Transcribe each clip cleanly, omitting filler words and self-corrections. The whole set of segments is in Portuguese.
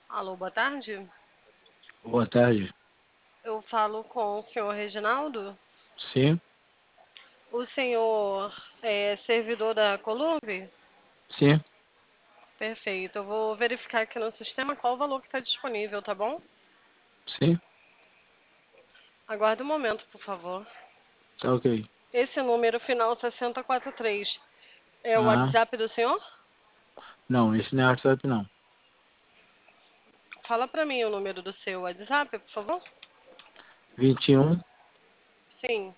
Alô, boa tarde. Boa tarde. Eu falo com o senhor Reginaldo. Sim, O senhor é servidor da Columbi? sim, Perfeito. Eu vou verificar aqui no sistema qual o valor que está disponível, tá bom? sim, Aguarde um momento, por favor. tá ok. Esse número final 6043 é o Ah, WhatsApp do senhor? não, esse não é WhatsApp não. Fala para mim o número do seu WhatsApp, por favor. 21 Sim.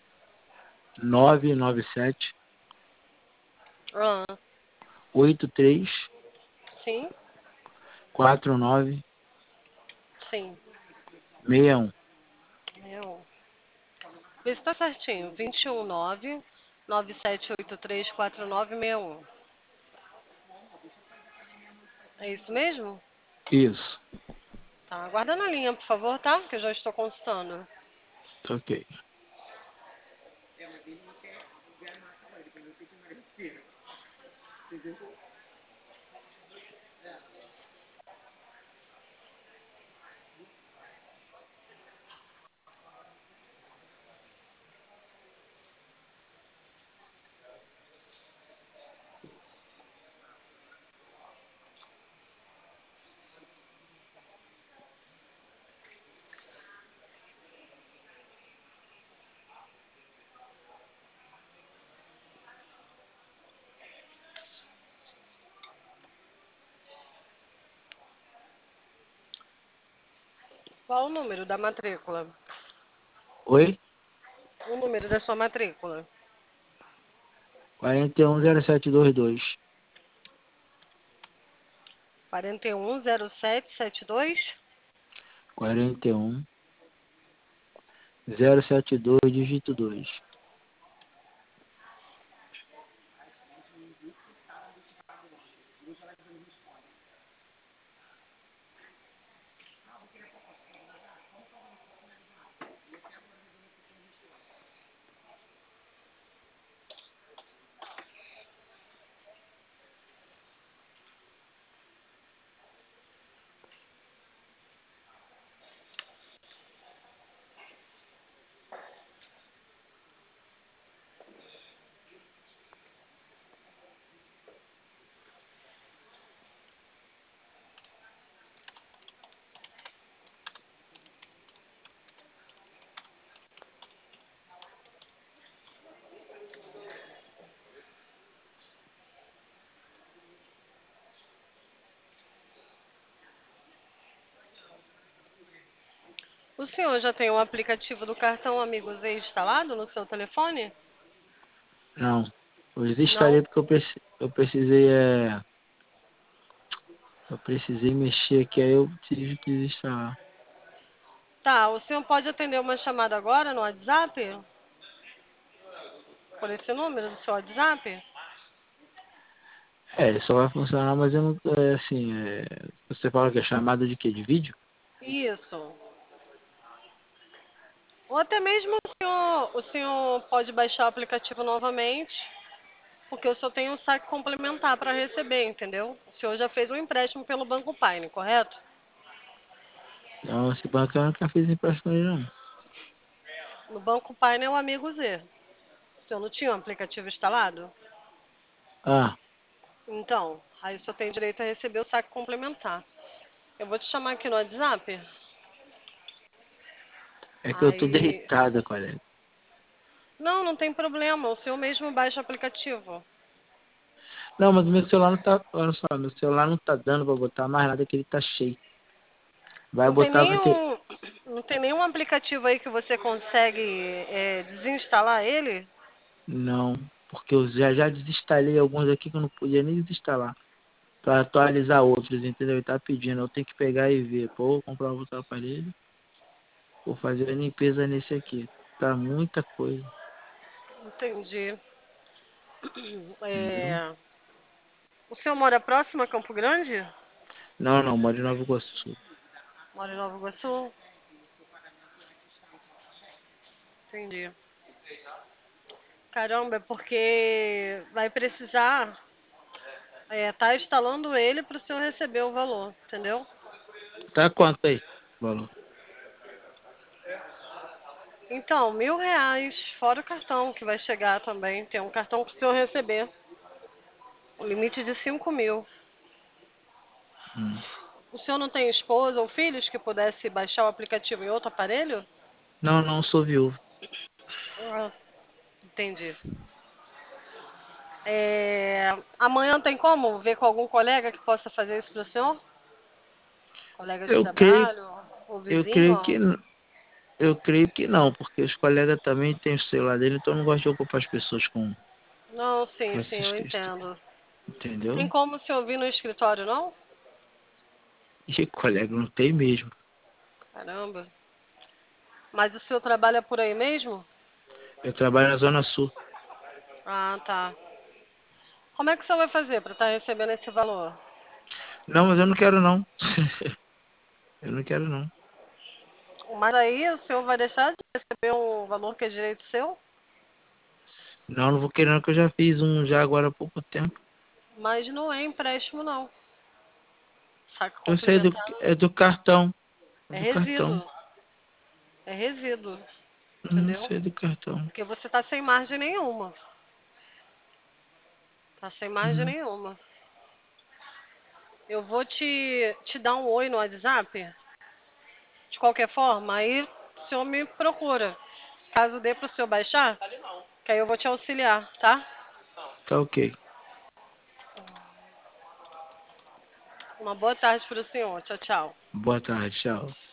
997 Ah, 83 sim, 49 sim. 61. Meu. Vê se tá certinho. 219 9783 4961. É isso mesmo? Isso, Tá, aguarda na linha, por favor, tá? Que eu já estou consultando. tá ok. Qual o número da matrícula? Oi? O número da sua matrícula. 410722. 410772. 41072 dígito 2. O senhor já tem o aplicativo do cartão Amigos E instalado no seu telefone? Não, eu desinstalei Não? porque eu precisei mexer aqui, aí eu tive que desinstalar. Tá, o senhor pode atender uma chamada agora no WhatsApp? Por esse número do seu WhatsApp? É, só vai funcionar, mas eu não, assim, você fala que é chamada de quê? De vídeo? Isso. Ou até mesmo o senhor pode baixar o aplicativo novamente, porque o senhor tem um saque complementar para receber, entendeu? O senhor já fez um empréstimo pelo Banco Paine, correto? Não, esse banco eu nunca fiz empréstimo nele, não. No Banco Paine é o Amigo Z. O senhor não tinha um aplicativo instalado? Ah, Então, aí o senhor tem direito a receber o saque complementar. Eu vou te chamar aqui no WhatsApp. é que eu tô Aí. deitada, colega. Não, não tem problema. O senhor mesmo baixa o aplicativo. Não, mas o meu celular não tá. Olha só, meu celular não tá dando pra botar mais nada que ele tá cheio. Vai Não tem botar, vai ter. nenhum, não tem nenhum aplicativo aí que você consegue desinstalar ele? Não, porque eu já desinstalei alguns aqui que eu não podia nem desinstalar. Pra atualizar outros, entendeu? Ele tá pedindo, eu tenho que pegar e ver. Pô, vou comprar outro aparelho, vou fazer a limpeza nesse aqui. Tá muita coisa, Entendi. entendeu? É, o senhor mora próximo a Campo Grande? Não, não, moro em Nova Iguaçu. Mora em Nova Iguaçu? Entendi. Caramba, é porque vai precisar tá instalando ele para o senhor receber o valor, entendeu? Tá quanto aí? Valor. Então, R$ 1.000, fora o cartão que vai chegar também. Tem um cartão que o senhor receber. O limite de 5.000. Hum. O senhor não tem esposa ou filhos que pudesse baixar o aplicativo em outro aparelho? Não, não, sou viúvo. Ah, entendi. Amanhã tem como ver com algum colega que possa fazer isso para o senhor? Colega de Eu creio, trabalho ou eu vizinho? creio que, eu creio que não, porque os colegas também têm o celular dele, então eu não gosto de ocupar as pessoas Não, sim, com sim, essas eu questões. entendo. Tem Entendeu? como o senhor vir no escritório, não? E colega não tem mesmo. Caramba. Mas o senhor trabalha por aí mesmo? Eu trabalho na Zona Sul. Ah, tá. Como é que o senhor vai fazer para estar recebendo esse valor? Não, mas eu não quero não. Eu não quero não. Mas aí o senhor vai deixar de receber um valor que é direito seu? Não, não vou querer não, que eu já fiz um já agora há pouco tempo. Mas não é empréstimo, não. Saque Eu sei do, complementar é do cartão. É é do cartão. resíduo. É resíduo, entendeu? Sei do cartão. Porque você tá sem margem nenhuma. Tá sem margem Uhum. nenhuma. Eu vou te dar um oi no WhatsApp, de qualquer forma, aí o senhor me procura. Caso dê para o senhor baixar, que aí eu vou te auxiliar, tá? Tá ok. Uma boa tarde para o senhor. Tchau, tchau. Boa tarde, tchau.